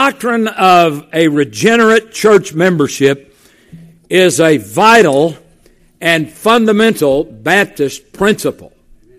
doctrine of a regenerate church membership is a vital and fundamental Baptist principle.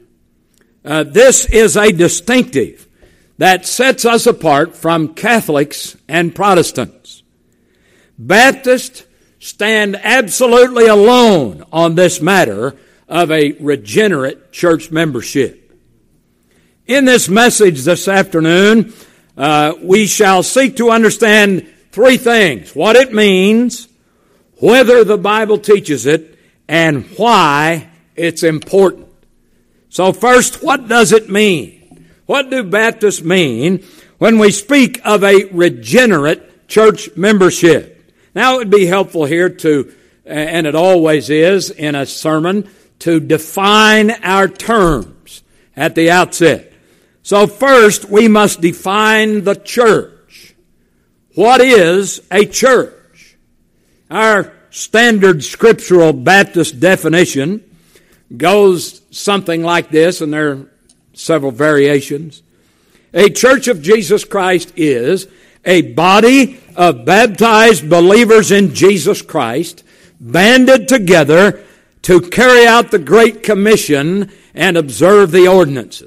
This is a distinctive that sets us apart from Catholics and Protestants. Baptists stand absolutely alone on this matter of a regenerate church membership. In this message this afternoon, we shall seek to understand three things: what it means, whether the Bible teaches it, and why it's important. So first, what does it mean? What do Baptists mean when we speak of a regenerate church membership? Now, it would be helpful here to, and it always is in a sermon, to define our terms at the outset. So first, we must define the church. What is a church? Our standard scriptural Baptist definition goes something like this, and there are several variations. A church of Jesus Christ is a body of baptized believers in Jesus Christ, banded together to carry out the Great Commission and observe the ordinances.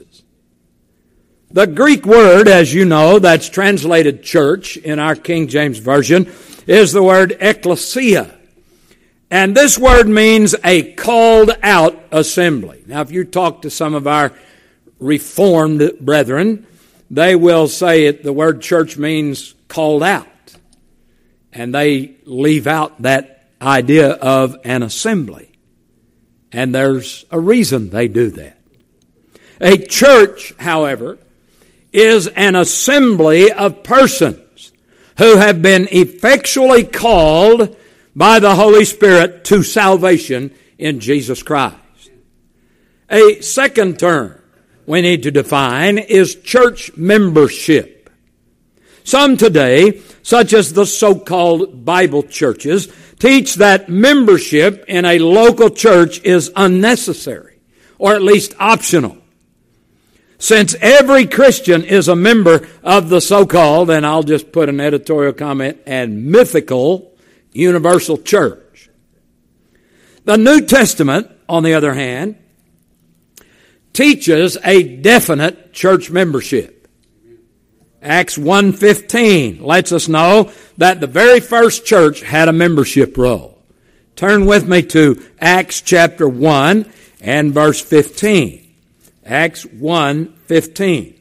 The Greek word, as you know, that's translated church in our King James Version, is the word ecclesia. And this word means a called out assembly. Now, if you talk to some of our Reformed brethren, they will say the word church means called out. And they leave out that idea of an assembly. And there's a reason they do that. A church, however, is an assembly of persons who have been effectually called by the Holy Spirit to salvation in Jesus Christ. A second term we need to define is church membership. Some today, such as the so-called Bible churches, teach that membership in a local church is unnecessary, or at least optional. Since every Christian is a member of the so-called, and I'll just put an editorial comment, and mythical universal church. The New Testament, on the other hand, teaches a definite church membership. Acts 1:15 lets us know that the very first church had a membership roll. Turn with me to Acts chapter 1 and verse 15. Acts 1:15.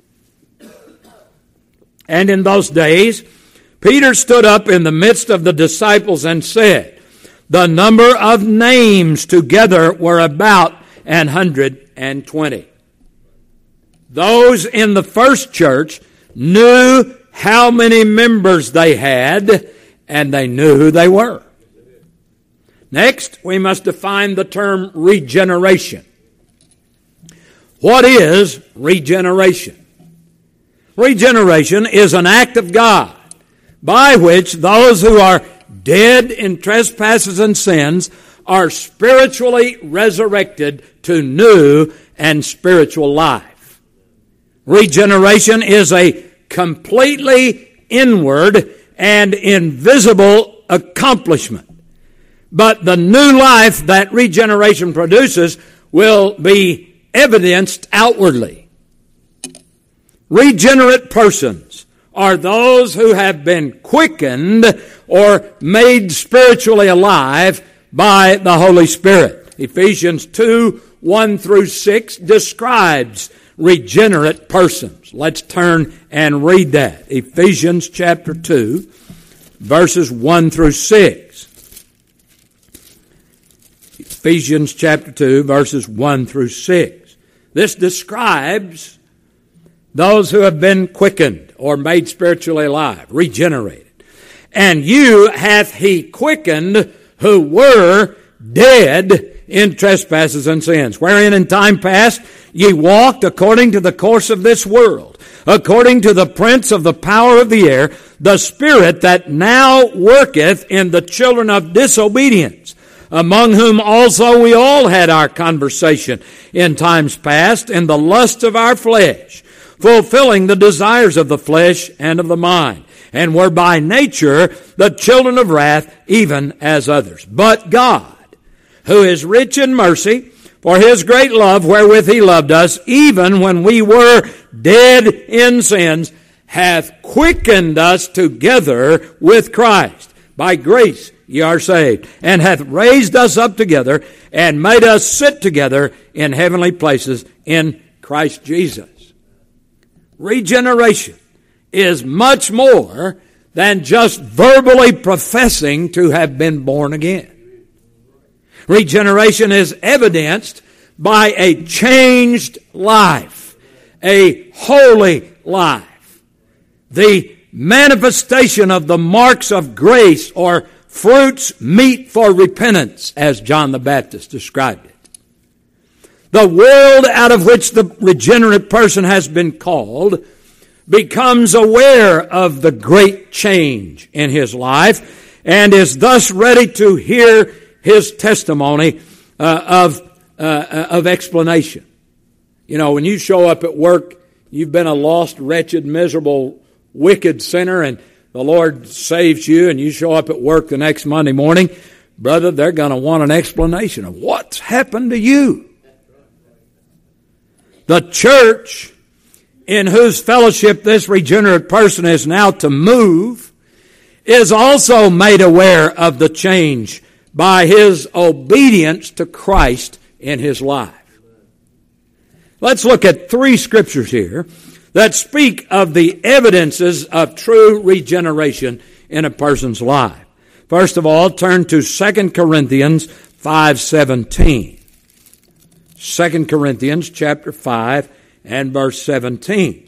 And in those days, Peter stood up in the midst of the disciples and said, the number of names together were about 120. Those in the first church knew how many members they had, and they knew who they were. Next, we must define the term regeneration. What is regeneration? Regeneration is an act of God by which those who are dead in trespasses and sins are spiritually resurrected to new and spiritual life. Regeneration is a completely inward and invisible accomplishment. But the new life that regeneration produces will be evidenced outwardly. Regenerate persons are those who have been quickened or made spiritually alive by the Holy Spirit. Ephesians 2:1-6 describes regenerate persons. Let's turn and read that. Ephesians chapter 2, verses 1-6. Ephesians chapter 2, verses 1-6. This describes those who have been quickened or made spiritually alive, regenerated. And you hath he quickened who were dead in trespasses and sins, wherein in time past ye walked according to the course of this world, according to the prince of the power of the air, the spirit that now worketh in the children of disobedience, among whom also we all had our conversation in times past in the lust of our flesh, fulfilling the desires of the flesh and of the mind, and were by nature the children of wrath, even as others. But God, who is rich in mercy, for his great love wherewith he loved us, even when we were dead in sins, hath quickened us together with Christ. By grace ye are saved, and hath raised us up together, and made us sit together in heavenly places in Christ Jesus. Regeneration is much more than just verbally professing to have been born again. Regeneration is evidenced by a changed life, a holy life. The manifestation of the marks of grace, or fruits meet for repentance, as John the Baptist described it. The world out of which the regenerate person has been called becomes aware of the great change in his life and is thus ready to hear his testimony of explanation. You know, when you show up at work, you've been a lost, wretched, miserable, wicked sinner, and the Lord saves you, and you show up at work the next Monday morning, brother, they're going to want an explanation of what's happened to you. The church, in whose fellowship this regenerate person is now to move, is also made aware of the change by his obedience to Christ in his life. Let's look at 3 scriptures here that speak of the evidences of true regeneration in a person's life. First of all, turn to 2 Corinthians 5:17. 2 Corinthians chapter 5 and verse 17.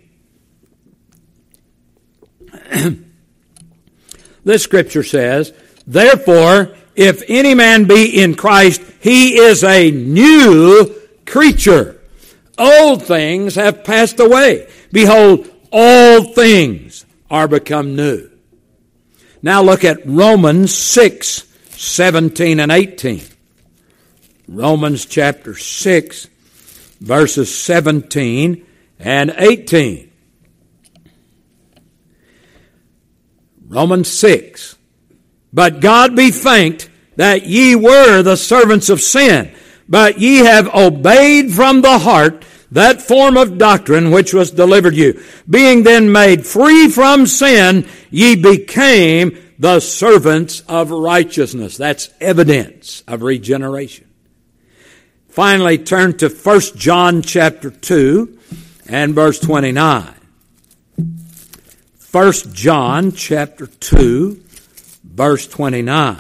This scripture says, "Therefore, if any man be in Christ, he is a new creature. Old things have passed away. Behold, all things are become new." Now look at Romans 6:17 and 18. Romans chapter 6, verses 17 and 18. Romans 6. "But God be thanked that ye were the servants of sin, but ye have obeyed from the heart that form of doctrine which was delivered you. Being then made free from sin, ye became the servants of righteousness." That's evidence of regeneration. Finally, turn to 1 John chapter 2 and verse 29. 1 John chapter 2, verse 29.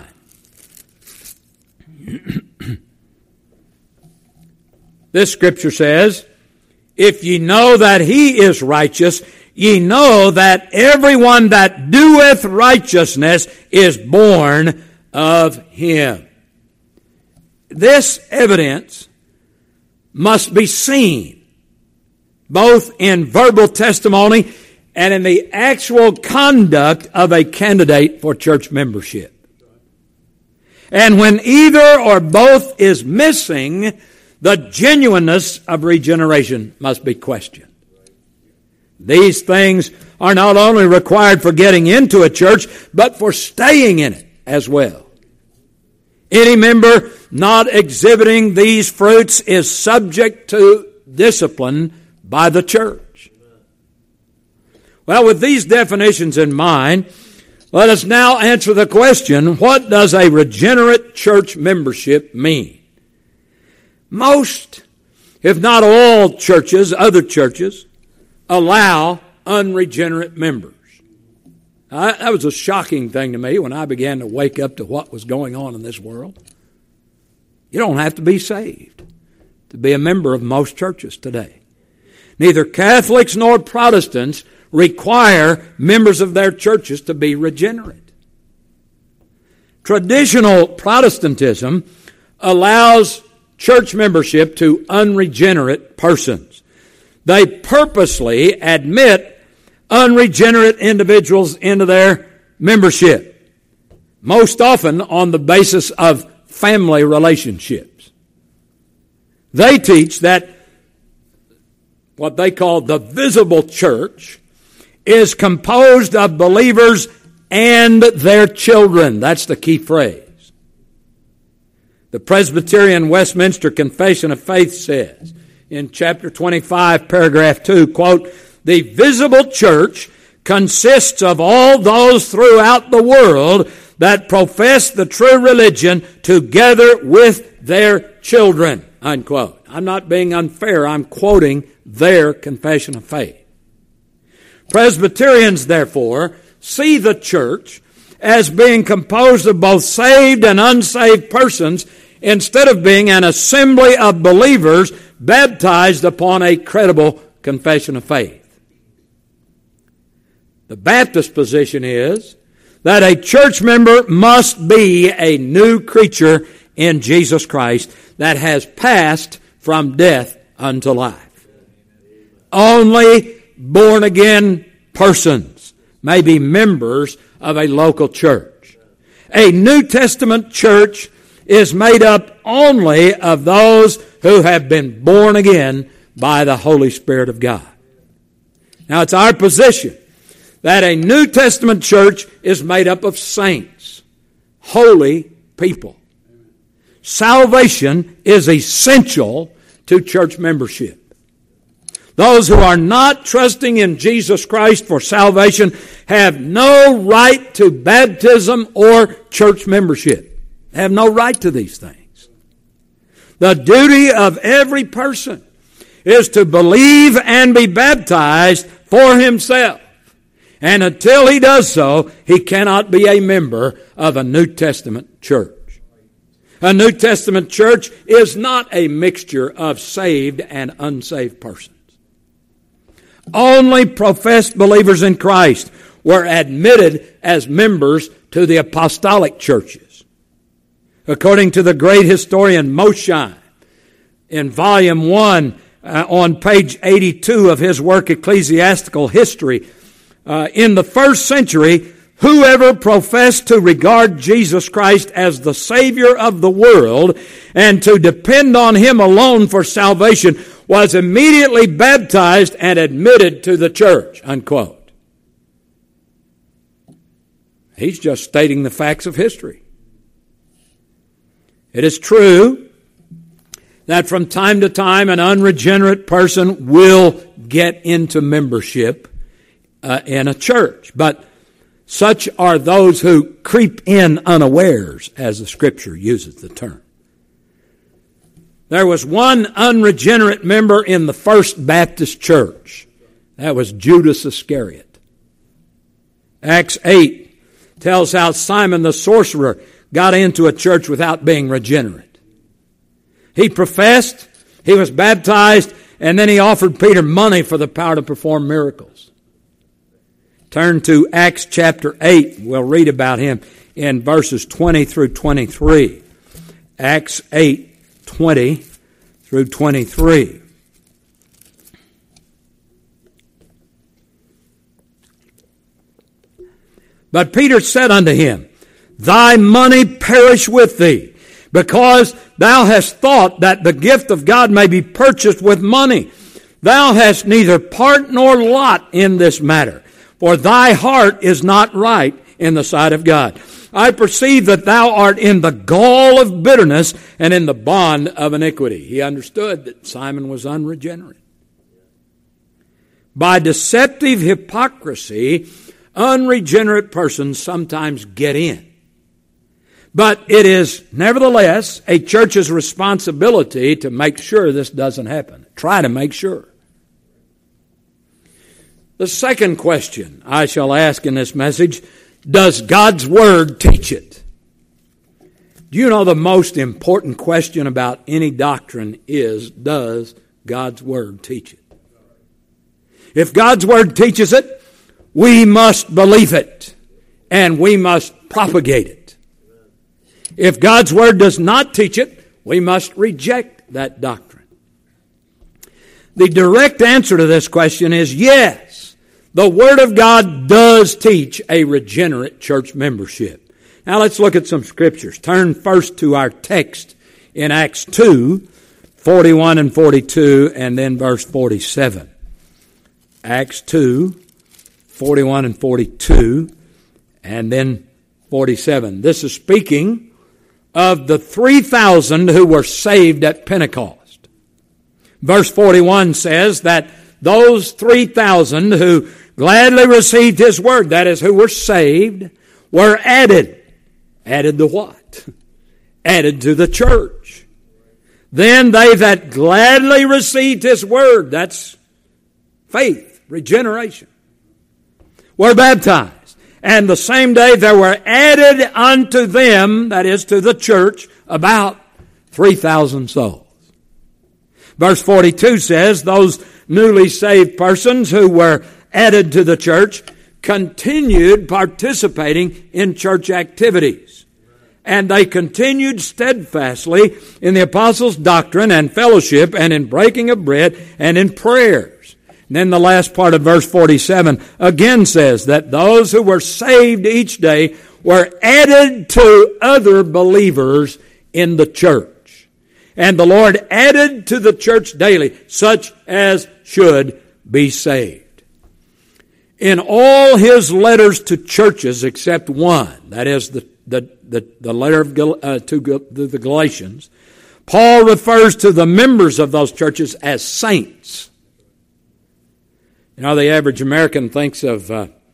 This scripture says, "If ye know that he is righteous, ye know that everyone that doeth righteousness is born of him." This evidence must be seen both in verbal testimony and in the actual conduct of a candidate for church membership. And when either or both is missing, the genuineness of regeneration must be questioned. These things are not only required for getting into a church, but for staying in it as well. Any member not exhibiting these fruits is subject to discipline by the church. Well, with these definitions in mind, let us now answer the question, what does a regenerate church membership mean? Most, if not all churches, other churches, allow unregenerate members. That was a shocking thing to me when I began to wake up to what was going on in this world. You don't have to be saved to be a member of most churches today. Neither Catholics nor Protestants require members of their churches to be regenerate. Traditional Protestantism allows church membership to unregenerate persons. They purposely admit unregenerate individuals into their membership, most often on the basis of family relationships. They teach that what they call the visible church is composed of believers and their children. That's the key phrase. The Presbyterian Westminster Confession of Faith says in chapter 25, paragraph 2, quote, "The visible church consists of all those throughout the world that profess the true religion together with their children," unquote. I'm not being unfair. I'm quoting their confession of faith. Presbyterians, therefore, see the church as being composed of both saved and unsaved persons instead of being an assembly of believers baptized upon a credible confession of faith. The Baptist position is that a church member must be a new creature in Jesus Christ that has passed from death unto life. Only born-again persons may be members of a local church. A New Testament church is made up only of those who have been born again by the Holy Spirit of God. Now, it's our position that a New Testament church is made up of saints, holy people. Salvation is essential to church membership. Those who are not trusting in Jesus Christ for salvation have no right to baptism or church membership. They have no right to these things. The duty of every person is to believe and be baptized for himself. And until he does so, he cannot be a member of a New Testament church. A New Testament church is not a mixture of saved and unsaved persons. Only professed believers in Christ were admitted as members to the apostolic churches. According to the great historian Mosheim, in volume 1, on page 82 of his work Ecclesiastical History, in the first century, whoever professed to regard Jesus Christ as the Savior of the world and to depend on Him alone for salvation was immediately baptized and admitted to the church, unquote. He's just stating the facts of history. It is true that from time to time an unregenerate person will get into membership in a church, but such are those who creep in unawares, as the Scripture uses the term. There was one unregenerate member in the First Baptist Church. That was Judas Iscariot. Acts 8 tells how Simon the sorcerer got into a church without being regenerate. He professed, he was baptized, and then he offered Peter money for the power to perform miracles. Turn to Acts chapter 8. We'll read about him in verses 20 through 23. Acts 8, 20 through 23. But Peter said unto him, Thy money perish with thee, because thou hast thought that the gift of God may be purchased with money. Thou hast neither part nor lot in this matter, for thy heart is not right in the sight of God. I perceive that thou art in the gall of bitterness and in the bond of iniquity. He understood that Simon was unregenerate. By deceptive hypocrisy, unregenerate persons sometimes get in. But it is nevertheless a church's responsibility to make sure this doesn't happen. Try to make sure. The second question I shall ask in this message, does God's Word teach it? Do you know the most important question about any doctrine is, does God's Word teach it? If God's Word teaches it, we must believe it, and we must propagate it. If God's Word does not teach it, we must reject that doctrine. The direct answer to this question is yes. The Word of God does teach a regenerate church membership. Now let's look at some scriptures. Turn first to our text in Acts 2, 41 and 42, and then verse 47. Acts 2, 41 and 42, and then 47. This is speaking of the 3,000 who were saved at Pentecost. Verse 41 says that those 3,000 who gladly received His word, that is, who were saved, were added. Added to what? Added to the church. Then they that gladly received His word, that's faith, regeneration, were baptized. And the same day there were added unto them, that is to the church, about 3,000 souls. Verse 42 says, those newly saved persons who were added to the church continued participating in church activities. And they continued steadfastly in the apostles' doctrine and fellowship and in breaking of bread and in prayers. And then the last part of verse 47 again says that those who were saved each day were added to other believers in the church. And the Lord added to the church daily such as should be saved. In all His letters to churches except one, that is the letter to the Galatians, Paul refers to the members of those churches as saints. You know, the average American thinks of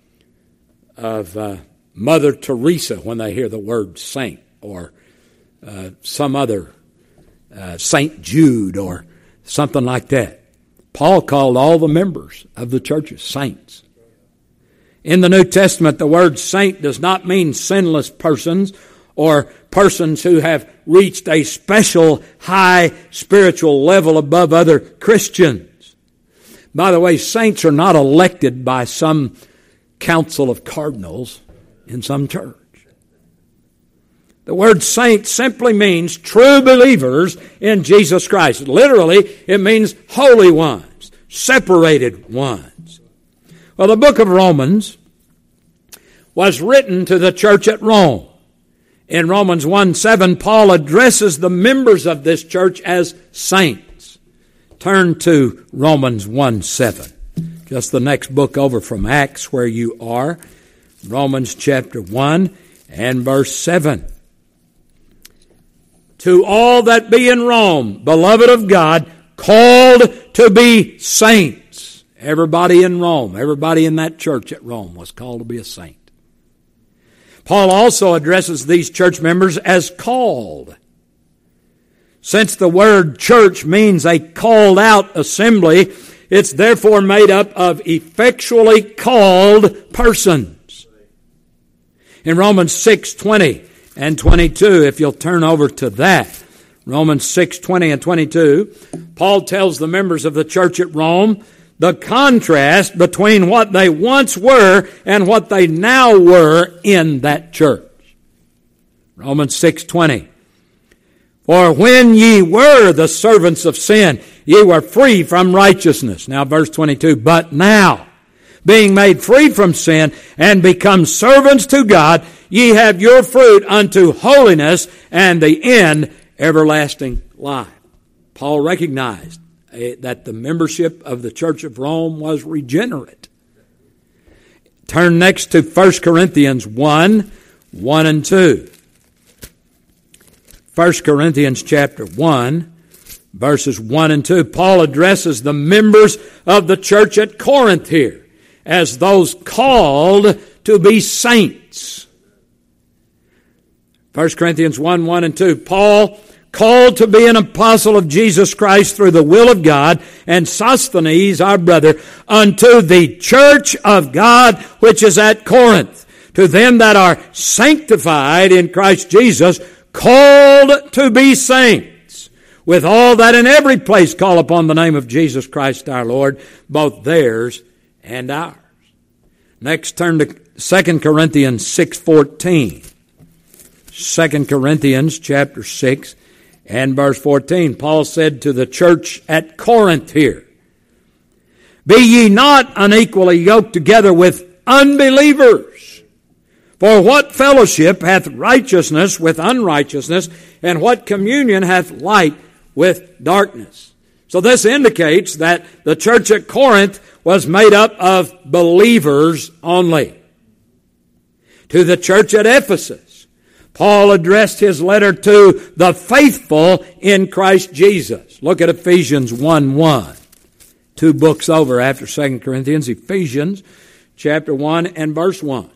Mother Teresa when they hear the word saint, or some other Saint Jude or something like that. Paul called all the members of the churches saints. In the New Testament, the word saint does not mean sinless persons or persons who have reached a special high spiritual level above other Christians. By the way, saints are not elected by some council of cardinals in some church. The word saint simply means true believers in Jesus Christ. Literally, it means holy ones, separated ones. Well, the book of Romans was written to the church at Rome. In Romans 1:7, Paul addresses the members of this church as saints. Turn to Romans 1:7, just the next book over from Acts where you are. Romans chapter 1 and verse 7. To all that be in Rome, beloved of God, called to be saints. Everybody in Rome, everybody in that church at Rome was called to be a saint. Paul also addresses these church members as called. Since the word church means a called out assembly, it's therefore made up of effectually called persons. In Romans 6:20 and 22, if you'll turn over to that, Romans 6:20 and 22, Paul tells the members of the church at Rome the contrast between what they once were and what they now were in that church. Romans 6:20. For when ye were the servants of sin, ye were free from righteousness. Now verse 22, but now, being made free from sin and become servants to God, ye have your fruit unto holiness, and the end everlasting life. Paul recognized that the membership of the Church of Rome was regenerate. Turn next to 1 Corinthians 1:1 and 2. 1 Corinthians chapter 1, verses 1 and 2. Paul addresses the members of the church at Corinth here as those called to be saints. 1 Corinthians 1:1 and 2. Paul, called to be an apostle of Jesus Christ through the will of God, and Sosthenes, our brother, unto the church of God which is at Corinth, to them that are sanctified in Christ Jesus, called to be saints, with all that in every place call upon the name of Jesus Christ our Lord, both theirs and ours. Next, turn to 2 Corinthians 6:14. 2 Corinthians chapter 6 and verse 14. Paul said to the church at Corinth here, be ye not unequally yoked together with unbelievers. For what fellowship hath righteousness with unrighteousness, and what communion hath light with darkness? So this indicates that the church at Corinth was made up of believers only. To the church at Ephesus, Paul addressed his letter to the faithful in Christ Jesus. Look at Ephesians 1:1. 2 books over after 2 Corinthians, Ephesians chapter 1 and verse 1.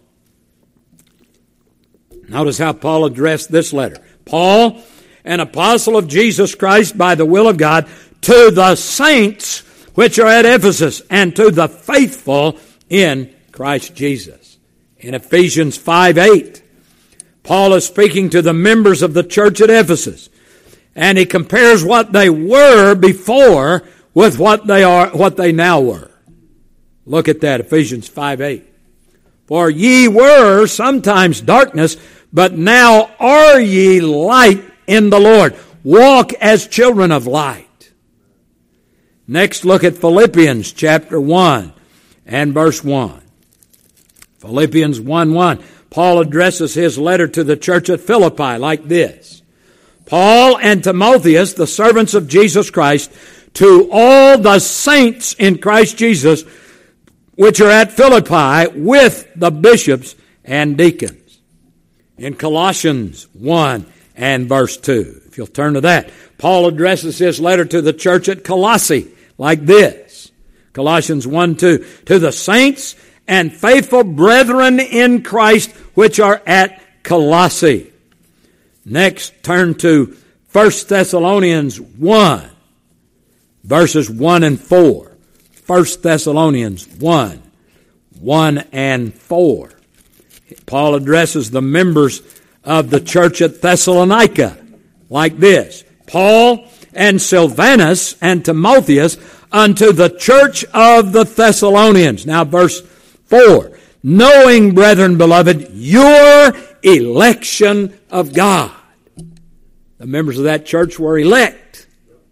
Notice how Paul addressed this letter. Paul, an apostle of Jesus Christ by the will of God, to the saints which are at Ephesus, and to the faithful in Christ Jesus. In Ephesians 5:8, Paul is speaking to the members of the church at Ephesus, and he compares what they were before with what they now were. Look at that, Ephesians 5:8. For ye were sometimes darkness, but now are ye light in the Lord. Walk as children of light. Next, look at Philippians chapter 1 and verse 1. Philippians 1:1. Paul addresses his letter to the church at Philippi like this. Paul and Timotheus, the servants of Jesus Christ, to all the saints in Christ Jesus, which are at Philippi, with the bishops and deacons. In Colossians 1 and verse 2. If you'll turn to that. Paul addresses his letter to the church at Colossae like this. Colossians 1:2. To the saints and faithful brethren in Christ which are at Colossae. Next, turn to 1 Thessalonians 1, verses 1 and 4. 1 Thessalonians 1, 1 and 4. Paul addresses the members of the church at Thessalonica like this. Paul and Silvanus and Timotheus unto the church of the Thessalonians. Now verse 4. Knowing, brethren beloved, your election of God. The members of that church were elect.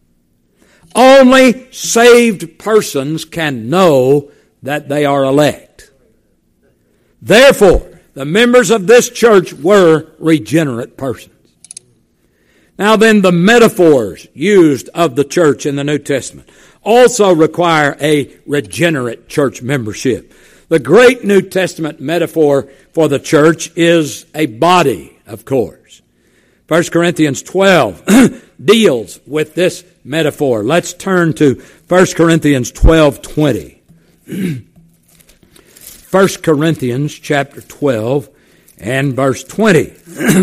Only saved persons can know that they are elect. Therefore, the members of this church were regenerate persons. Now then, the metaphors used of the church in the New Testament also require a regenerate church membership. The great New Testament metaphor for the church is a body, of course. 1 Corinthians 12 deals with this metaphor. Let's turn to 1 Corinthians 12:20. 1 Corinthians chapter 12 and verse 20.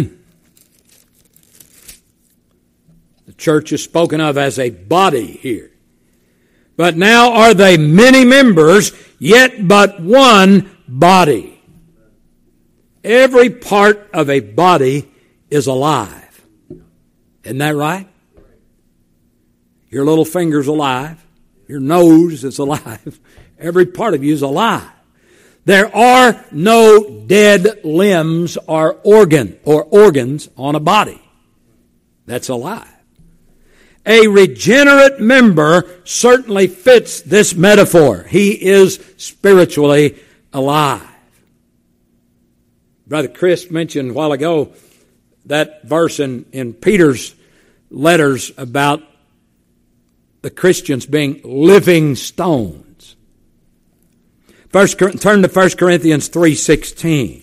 The church is spoken of as a body here. But now are they many members, yet but one body. Every part of a body is alive. Isn't that right? Your little finger's alive. Your nose is alive. Every part of you is alive. There are no dead limbs or organs on a body that's alive. A regenerate member certainly fits this metaphor. He is spiritually alive. Brother Chris mentioned a while ago that verse in Peter's letters about the Christians being living stones. Turn to 1 Corinthians 3:16.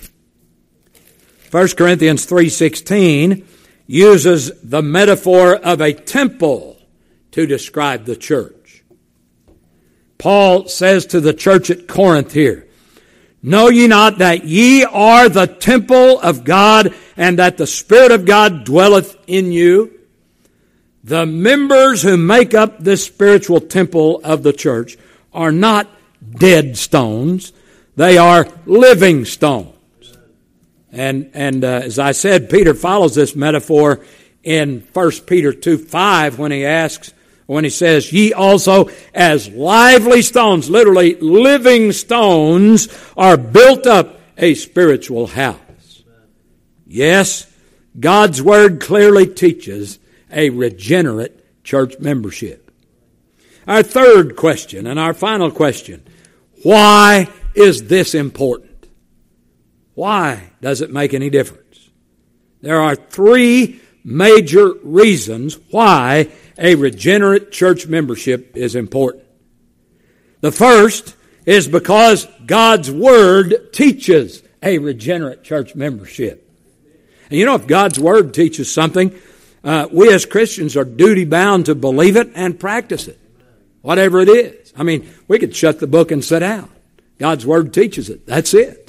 1 Corinthians 3:16 uses the metaphor of a temple to describe the church. Paul says to the church at Corinth here, know ye not that ye are the temple of God, and that the Spirit of God dwelleth in you? The members who make up this spiritual temple of the church are not dead stones. They are living stones. And as I said, Peter follows this metaphor in 1 Peter 2:5 when he says, ye also as lively stones, literally living stones, are built up a spiritual house. Yes, God's Word clearly teaches a regenerate church membership. Our third question and our final question, why is this important? Why does it make any difference? There are three major reasons why a regenerate church membership is important. The first is because God's Word teaches a regenerate church membership. And you know, if God's Word teaches something, we as Christians are duty-bound to believe it and practice it, whatever it is. I mean, we could shut the book and sit down. God's Word teaches it. That's it.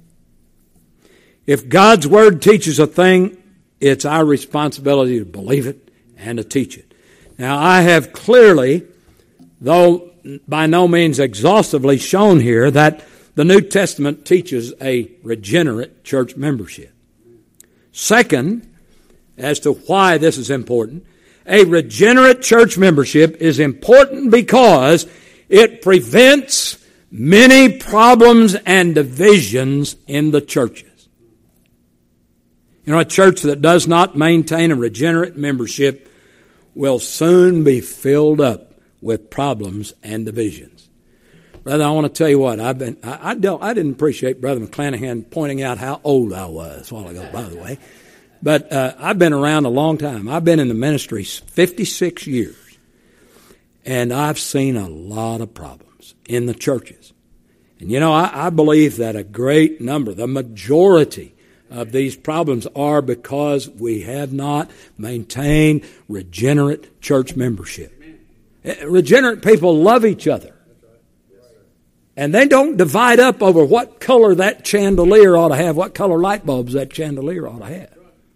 If God's Word teaches a thing, it's our responsibility to believe it and to teach it. Now, I have clearly, though by no means exhaustively, shown here that the New Testament teaches a regenerate church membership. Second, as to why this is important, a regenerate church membership is important because it prevents many problems and divisions in the churches. You know, a church that does not maintain a regenerate membership will soon be filled up with problems and divisions. Brother, I want to tell you what, I didn't appreciate Brother McClanahan pointing out how old I was a while ago, by the way. But I've been around a long time. I've been in the ministry 56 years. And I've seen a lot of problems in the churches. And you know, I believe that a great number, the majority of these problems are because we have not maintained regenerate church membership. Regenerate people love each other. And they don't divide up over what color that chandelier ought to have, what color light bulbs that chandelier ought to have.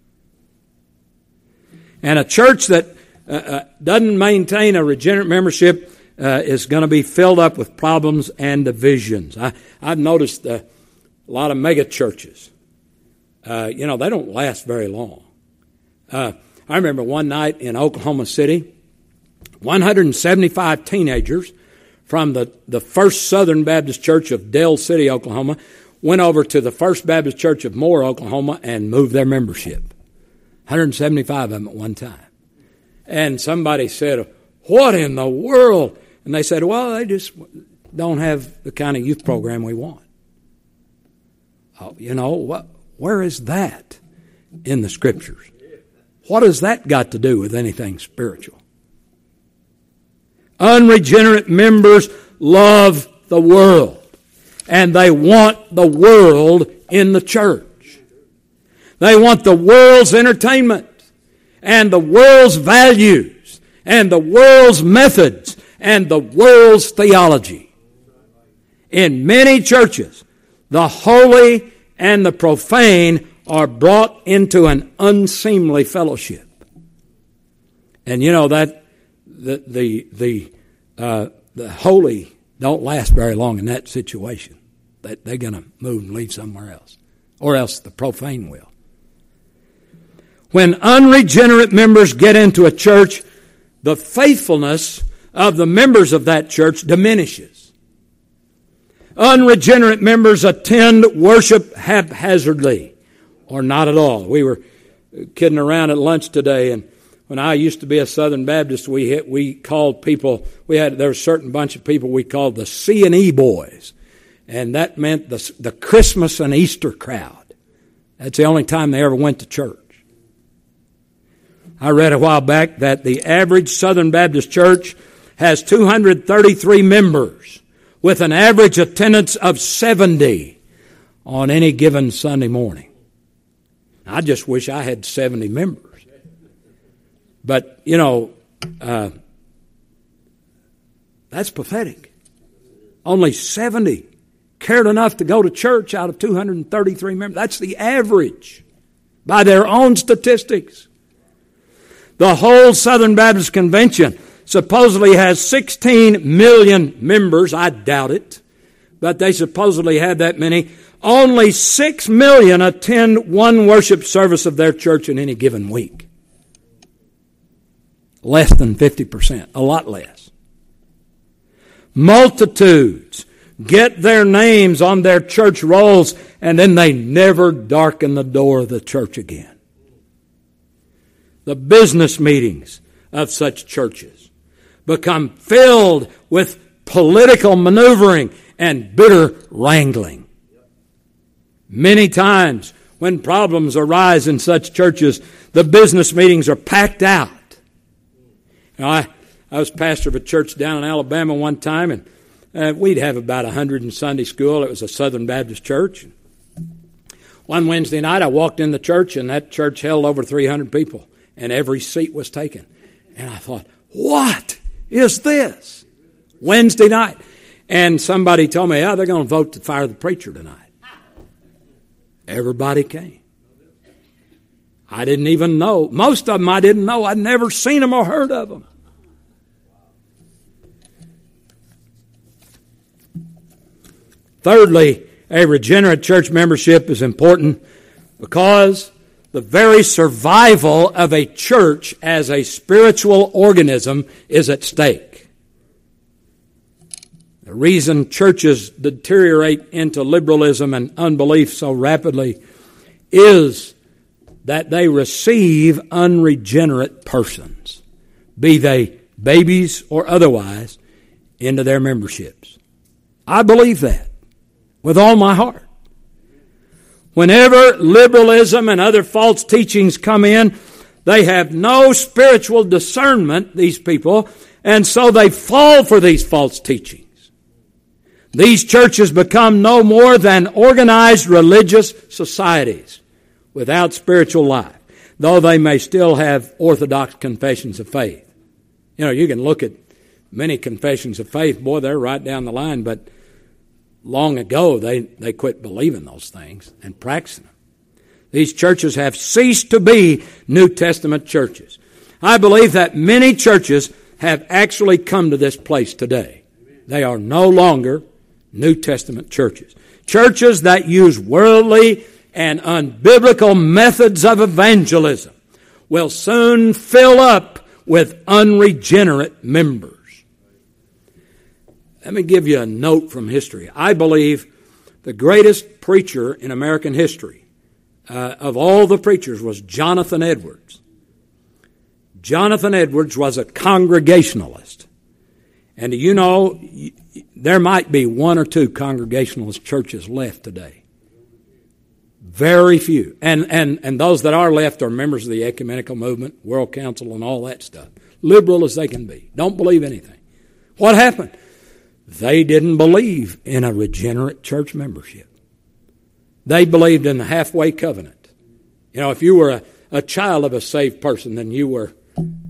And a church that doesn't maintain a regenerate membership is going to be filled up with problems and divisions. I've noticed a lot of mega churches. They don't last very long. I remember one night in Oklahoma City, 175 teenagers from the First Southern Baptist Church of Dell City, Oklahoma, went over to the First Baptist Church of Moore, Oklahoma, and moved their membership. 175 of them at one time. And somebody said, "What in the world?" And they said, "Well, they just don't have the kind of youth program we want." Oh, where is that in the Scriptures? What has that got to do with anything spiritual? Unregenerate members love the world, and they want the world in the church. They want the world's entertainment, and the world's values, and the world's methods, and the world's theology. In many churches, the holy and the profane are brought into an unseemly fellowship. And you know that the holy don't last very long in that situation. They're going to move and leave somewhere else, or else the profane will. When unregenerate members get into a church, the faithfulness of the members of that church diminishes. Unregenerate members attend worship haphazardly, or not at all. We were kidding around at lunch today, and when I used to be a Southern Baptist, we called people, there was a certain bunch of people we called the C&E boys, and that meant the Christmas and Easter crowd. That's the only time they ever went to church. I read a while back that the average Southern Baptist church has 233 members with an average attendance of 70 on any given Sunday morning. I just wish I had 70 members. But, that's pathetic. Only 70 cared enough to go to church out of 233 members. That's the average by their own statistics. The whole Southern Baptist Convention supposedly has 16 million members. I doubt it, but they supposedly have that many. Only 6 million attend one worship service of their church in any given week. Less than 50%, a lot less. Multitudes get their names on their church rolls, and then they never darken the door of the church again. The business meetings of such churches become filled with political maneuvering and bitter wrangling. Many times when problems arise in such churches, the business meetings are packed out. I was pastor of a church down in Alabama one time, and we'd have about 100 in Sunday school. It was a Southern Baptist church. One Wednesday night, I walked in the church, and that church held over 300 people, and every seat was taken. And I thought, what is this? Wednesday night. And somebody told me, they're going to vote to fire the preacher tonight. Everybody came. I didn't even know. Most of them I didn't know. I'd never seen them or heard of them. Thirdly, a regenerate church membership is important because the very survival of a church as a spiritual organism is at stake. The reason churches deteriorate into liberalism and unbelief so rapidly is that they receive unregenerate persons, be they babies or otherwise, into their memberships. I believe that with all my heart. Whenever liberalism and other false teachings come in, they have no spiritual discernment, these people, and so they fall for these false teachings. These churches become no more than organized religious societies without spiritual life, though they may still have orthodox confessions of faith. You know, you can look at many confessions of faith, boy, they're right down the line, but long ago they quit believing those things and practicing them. These churches have ceased to be New Testament churches. I believe that many churches have actually come to this place today. They are no longer New Testament churches. Churches that use worldly and unbiblical methods of evangelism will soon fill up with unregenerate members. Let me give you a note from history. I believe the greatest preacher in American history of all the preachers was Jonathan Edwards. Jonathan Edwards was a Congregationalist. And do you know, there might be one or two Congregationalist churches left today. Very few. And those that are left are members of the Ecumenical Movement, World Council, and all that stuff. Liberal as they can be. Don't believe anything. What happened? They didn't believe in a regenerate church membership. They believed in the halfway covenant. You know, if you were a child of a saved person, then you were